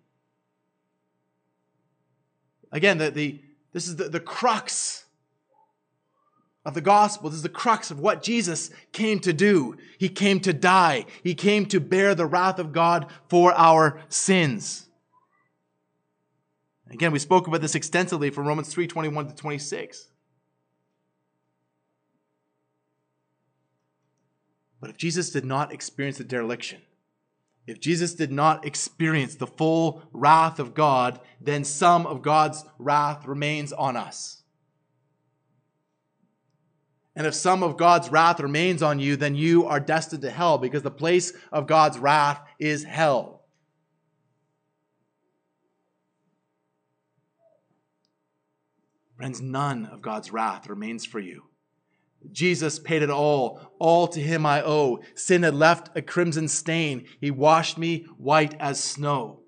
Again, the, the, this is the, the crux of the gospel. This is the crux of what Jesus came to do. He came to die. He came to bear the wrath of God for our sins. Again, we spoke about this extensively from Romans three, twenty-one to twenty-six. But if Jesus did not experience the dereliction, if Jesus did not experience the full wrath of God, then some of God's wrath remains on us. And if some of God's wrath remains on you, then you are destined to hell, because the place of God's wrath is hell. Friends, none of God's wrath remains for you. Jesus paid it all. All to him I owe. Sin had left a crimson stain. He washed me white as snow.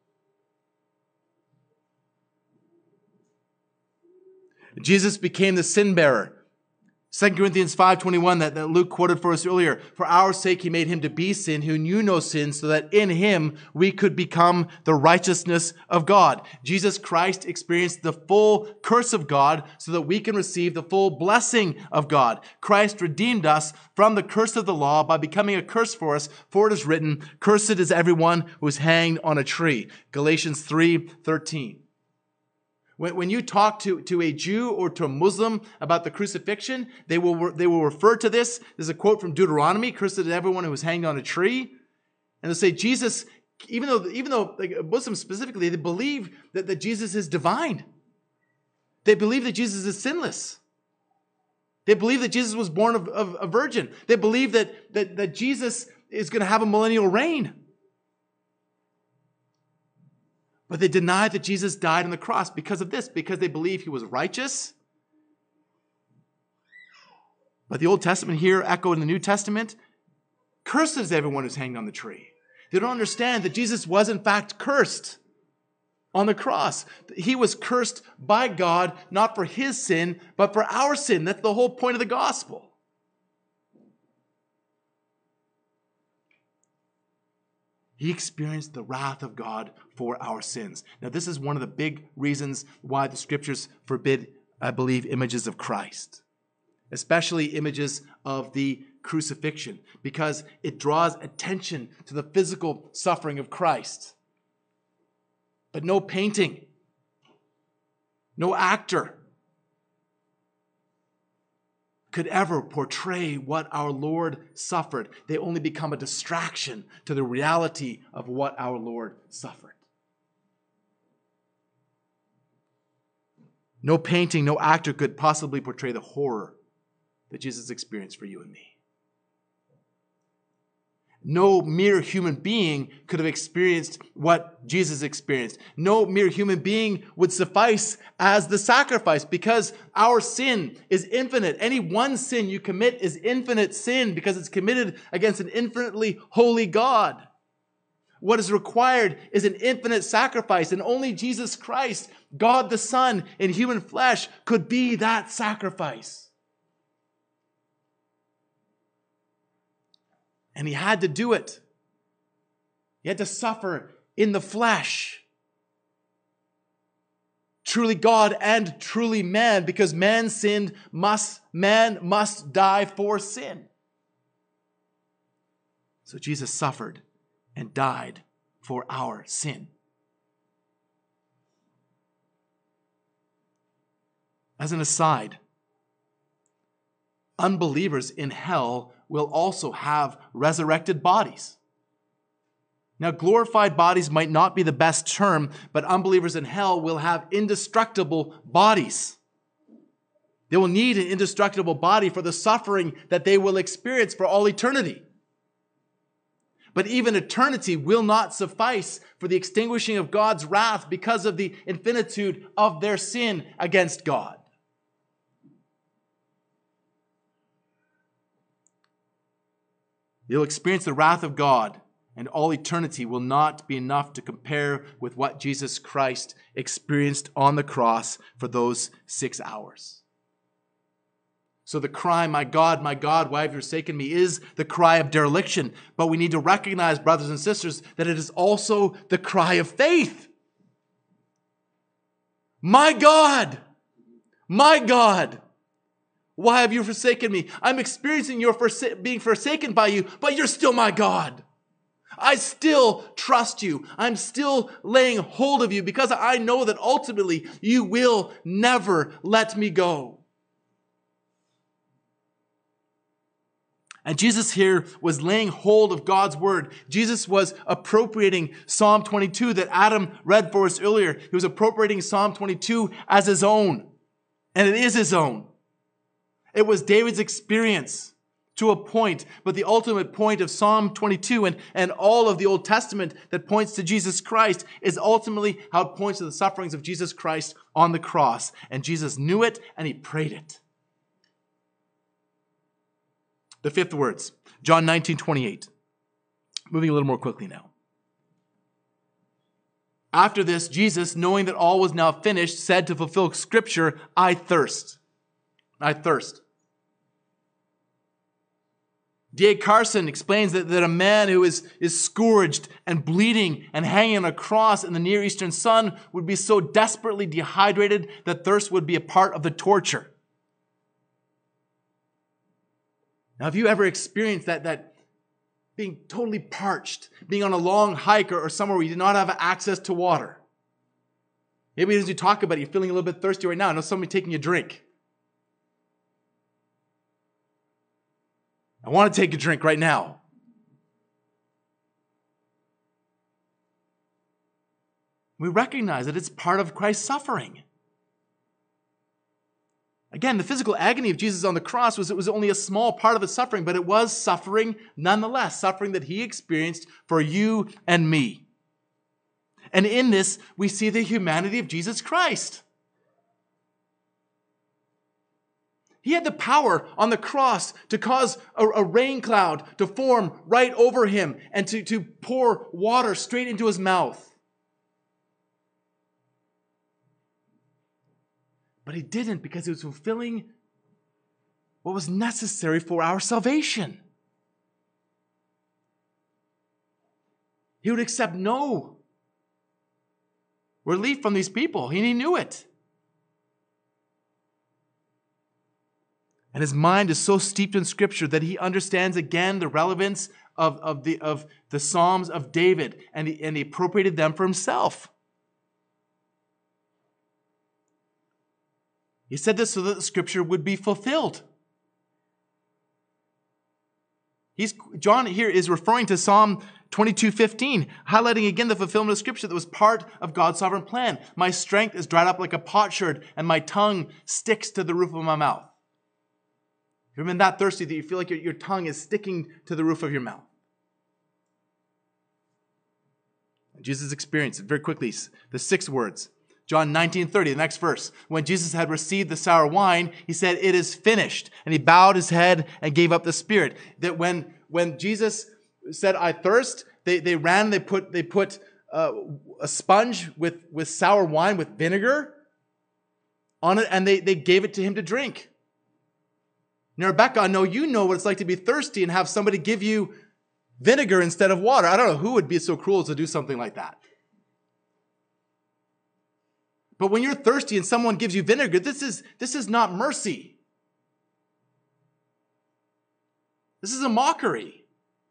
Jesus became the sin bearer. Second Corinthians five twenty-one that, that Luke quoted for us earlier. For our sake he made him to be sin who knew no sin, so that in him we could become the righteousness of God. Jesus Christ experienced the full curse of God so that we can receive the full blessing of God. Christ redeemed us from the curse of the law by becoming a curse for us. For it is written, cursed is everyone who is hanged on a tree. Galatians three thirteen. When, when you talk to, to a Jew or to a Muslim about the crucifixion, they will, they will refer to this. There's a quote from Deuteronomy, cursed is everyone who was hanged on a tree. And they'll say Jesus, even though, even though like Muslims specifically, they believe that, that Jesus is divine. They believe that Jesus is sinless. They believe that Jesus was born of, of a virgin. They believe that, that, that Jesus is going to have a millennial reign. But they deny that Jesus died on the cross because of this, because they believe he was righteous. But the Old Testament here echoed in the New Testament, cursed is everyone who's hanged on the tree. They don't understand that Jesus was in fact cursed on the cross. He was cursed by God, not for his sin, but for our sin. That's the whole point of the gospel. He experienced the wrath of God for our sins. Now, this is one of the big reasons why the scriptures forbid, I believe, images of Christ, especially images of the crucifixion, because it draws attention to the physical suffering of Christ. But no painting, no actor could ever portray what our Lord suffered. They only become a distraction to the reality of what our Lord suffered. No painting, no actor could possibly portray the horror that Jesus experienced for you and me. No mere human being could have experienced what Jesus experienced. No mere human being would suffice as the sacrifice, because our sin is infinite. Any one sin you commit is infinite sin because it's committed against an infinitely holy God. What is required is an infinite sacrifice, and only Jesus Christ, God the Son in human flesh, could be that sacrifice. And he had to do it. He had to suffer in the flesh. Truly God and truly man, because man sinned, must, man must die for sin. So Jesus suffered and died for our sin. As an aside, unbelievers in hell will also have resurrected bodies. Now, glorified bodies might not be the best term, but unbelievers in hell will have indestructible bodies. They will need an indestructible body for the suffering that they will experience for all eternity. But even eternity will not suffice for the extinguishing of God's wrath because of the infinitude of their sin against God. You'll experience the wrath of God, and all eternity will not be enough to compare with what Jesus Christ experienced on the cross for those six hours. So the cry, my God, my God, why have you forsaken me, is the cry of dereliction. But we need to recognize, brothers and sisters, that it is also the cry of faith. My God, my God, why have you forsaken me? I'm experiencing your forsa- being forsaken by you, but you're still my God. I still trust you. I'm still laying hold of you because I know that ultimately you will never let me go. And Jesus here was laying hold of God's word. Jesus was appropriating Psalm twenty-two that Adam read for us earlier. He was appropriating Psalm twenty-two as his own. And it is his own. It was David's experience to a point, but the ultimate point of Psalm twenty-two and, and all of the Old Testament that points to Jesus Christ is ultimately how it points to the sufferings of Jesus Christ on the cross. And Jesus knew it and he prayed it. The fifth words, John nineteen twenty-eight. Moving a little more quickly now. After this, Jesus, knowing that all was now finished, said to fulfill Scripture, I thirst. I thirst. D A Carson explains that, that a man who is, is scourged and bleeding and hanging on a cross in the Near Eastern sun would be so desperately dehydrated that thirst would be a part of the torture. Now, have you ever experienced that, that being totally parched, being on a long hike or, or somewhere where you do not have access to water? Maybe as you talk about it, you're feeling a little bit thirsty right now. I know somebody taking a drink. I want to take a drink right now. We recognize that it's part of Christ's suffering. Again, the physical agony of Jesus on the cross was, it was only a small part of his suffering, but it was suffering nonetheless, suffering that he experienced for you and me. And in this, we see the humanity of Jesus Christ. He had the power on the cross to cause a, a rain cloud to form right over him and to, to pour water straight into his mouth. But he didn't because he was fulfilling what was necessary for our salvation. He would accept no relief from these people, and he knew it. And his mind is so steeped in Scripture that he understands again the relevance of, of, the, of the Psalms of David, and he, and he appropriated them for himself. He said this so that the Scripture would be fulfilled. He's, John here is referring to Psalm twenty-two fifteen, highlighting again the fulfillment of Scripture that was part of God's sovereign plan. My strength is dried up like a potsherd, and my tongue sticks to the roof of my mouth. You've been that thirsty that you feel like your, your tongue is sticking to the roof of your mouth. Jesus experienced it very quickly. The six words. John nineteen thirty, the next verse. When Jesus had received the sour wine, he said, it is finished. And he bowed his head and gave up the spirit. That when, when Jesus said, I thirst, they, they ran, they put, they put uh, a sponge with, with sour wine, with vinegar on it, and they, they gave it to him to drink. Now, Rebecca, I know you know what it's like to be thirsty and have somebody give you vinegar instead of water. I don't know who would be so cruel as to do something like that. But when you're thirsty and someone gives you vinegar, this is, this is not mercy. This is a mockery.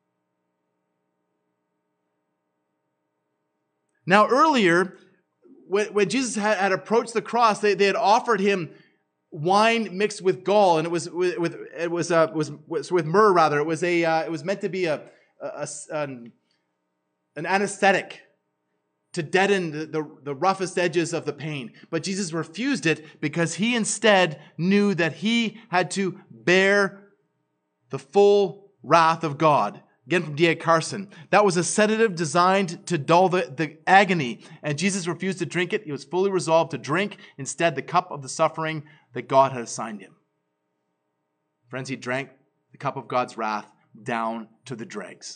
Now, earlier, when, when Jesus had, had approached the cross, they, they had offered him wine mixed with gall, and it was with, with it was uh, was, was with myrrh rather. It was a uh, it was meant to be a, a, a an, an anesthetic to deaden the, the, the roughest edges of the pain. But Jesus refused it because he instead knew that he had to bear the full wrath of God. Again from D A Carson. That was a sedative designed to dull the, the agony, and Jesus refused to drink it. He was fully resolved to drink instead the cup of the suffering that God had assigned him. Friends, he drank the cup of God's wrath down to the dregs.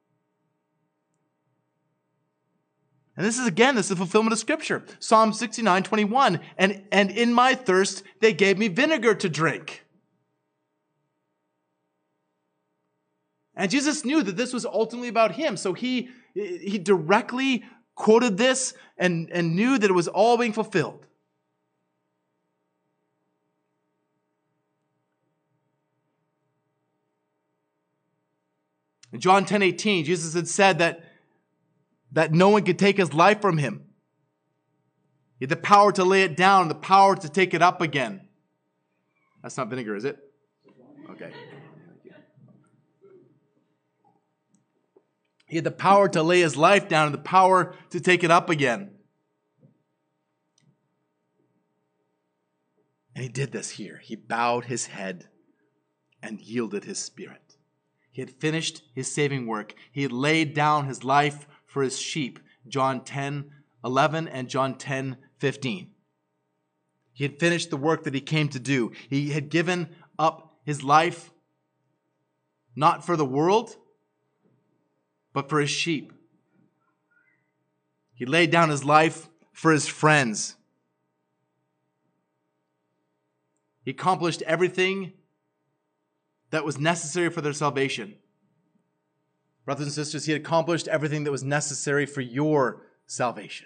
And this is, again, this is the fulfillment of Scripture. Psalm sixty-nine twenty-one, and, and in my thirst they gave me vinegar to drink. And Jesus knew that this was ultimately about him, so he, he directly quoted this and, and knew that it was all being fulfilled. In John ten eighteen, Jesus had said that, that no one could take his life from him. He had the power to lay it down, the power to take it up again. That's not vinegar, is it? Okay. He had the power to lay his life down and the power to take it up again. And he did this here. He bowed his head and yielded his spirit. He had finished his saving work. He had laid down his life for his sheep. John ten eleven and John ten fifteen. He had finished the work that he came to do. He had given up his life not for the world, but for his sheep. He laid down his life for his friends. He accomplished everything that was necessary for their salvation. Brothers and sisters, he had accomplished everything that was necessary for your salvation.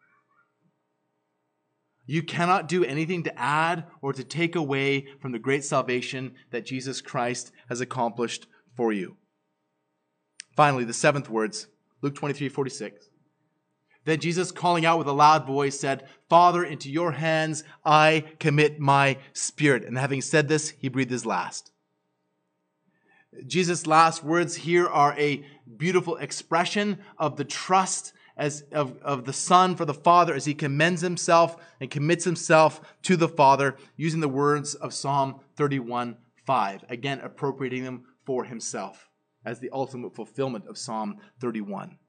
You cannot do anything to add or to take away from the great salvation that Jesus Christ has accomplished for you. Finally, the seventh words, Luke twenty-three forty-six. Then Jesus, calling out with a loud voice, said, Father, into your hands I commit my spirit. And having said this, he breathed his last. Jesus' last words here are a beautiful expression of the trust as of, of the Son for the Father as he commends himself and commits himself to the Father, using the words of Psalm thirty-one five, again appropriating them for himself as the ultimate fulfillment of Psalm thirty-one.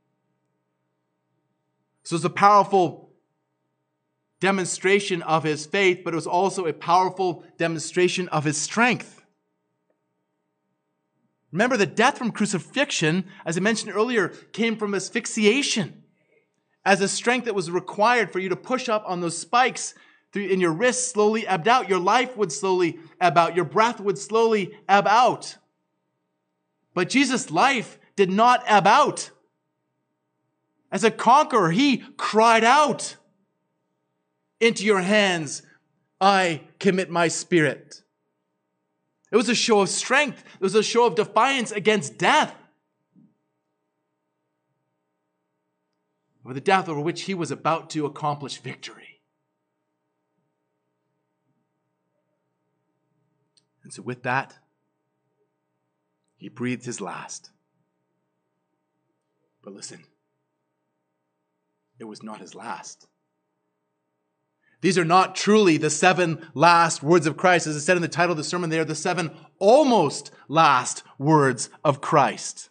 So it's a powerful demonstration of his faith, but it was also a powerful demonstration of his strength. Remember, the death from crucifixion, as I mentioned earlier, came from asphyxiation, as a strength that was required for you to push up on those spikes in your wrists slowly ebbed out. Your life would slowly ebb out. Your breath would slowly ebb out. But Jesus' life did not ebb out. As a conqueror, he cried out, into your hands I commit my spirit. It was a show of strength. It was a show of defiance against death. Over the death over which he was about to accomplish victory. And so with that, he breathed his last. But listen, it was not his last. These are not truly the seven last words of Christ. As I said in the title of the sermon, they are the seven almost last words of Christ.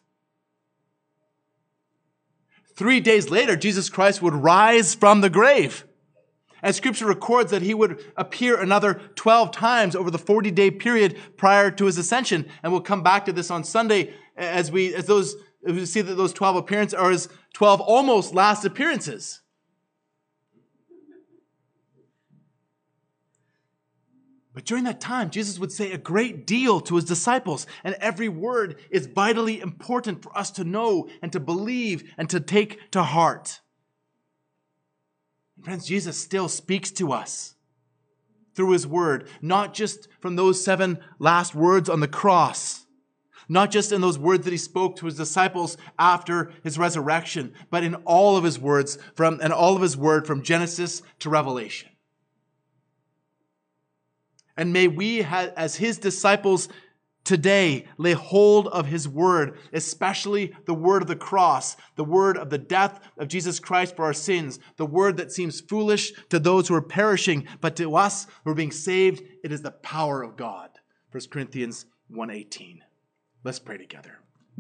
Three days later, Jesus Christ would rise from the grave. And Scripture records that he would appear another twelve times over the forty-day period prior to his ascension. And we'll come back to this on Sunday as we as those as we see that those twelve appearances are his twelve almost last appearances. But during that time, Jesus would say a great deal to his disciples, and every word is vitally important for us to know and to believe and to take to heart. And friends, Jesus still speaks to us through his word, not just from those seven last words on the cross, not just in those words that he spoke to his disciples after his resurrection, but in all of his words from and all of his word from Genesis to Revelation. And may we, as his disciples today, lay hold of his word, especially the word of the cross, the word of the death of Jesus Christ for our sins, the word that seems foolish to those who are perishing, but to us who are being saved, it is the power of God. First Corinthians one eighteen. Let's pray together.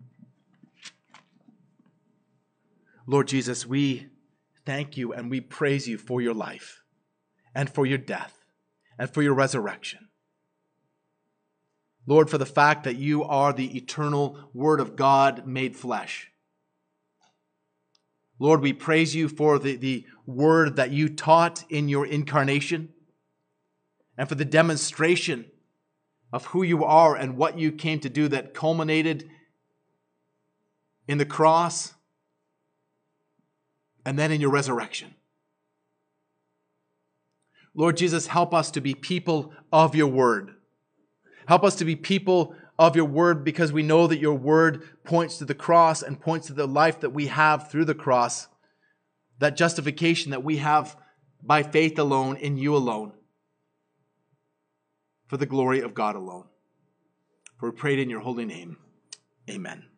Lord Jesus, we thank you and we praise you for your life and for your death and for your resurrection. Lord, for the fact that you are the eternal Word of God made flesh. Lord, we praise you for the, the word that you taught in your incarnation and for the demonstration of who you are and what you came to do that culminated in the cross and then in your resurrection. Lord Jesus, help us to be people of your word. Help us to be people of your word, because we know that your word points to the cross and points to the life that we have through the cross, that justification that we have by faith alone in you alone, for the glory of God alone. For we prayed in your holy name. Amen.